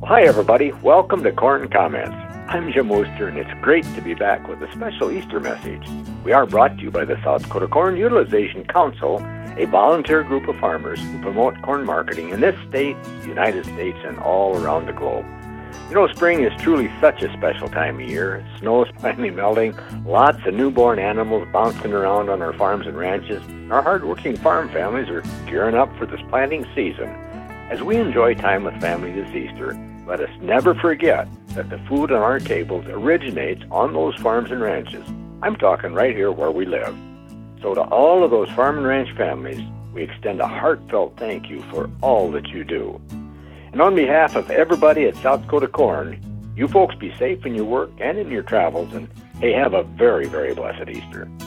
Hi, everybody. Welcome to Corn Comments. I'm Jim Wooster, and it's great to be back with a special Easter message. We are brought to you by the South Dakota Corn Utilization Council, a volunteer group of farmers who promote corn marketing in this state, the United States, and all around the globe. You know, spring is truly such a special time of year. Snow is finally melting, lots of newborn animals bouncing around on our farms and ranches. Our hardworking farm families are gearing up for this planting season. As we enjoy time with family this Easter, let us never forget that the food on our tables originates on those farms and ranches. I'm talking right here where we live. So to all of those farm and ranch families, we extend a heartfelt thank you for all that you do. And on behalf of everybody at South Dakota Corn, you folks be safe in your work and in your travels, and hey, have a very, very blessed Easter.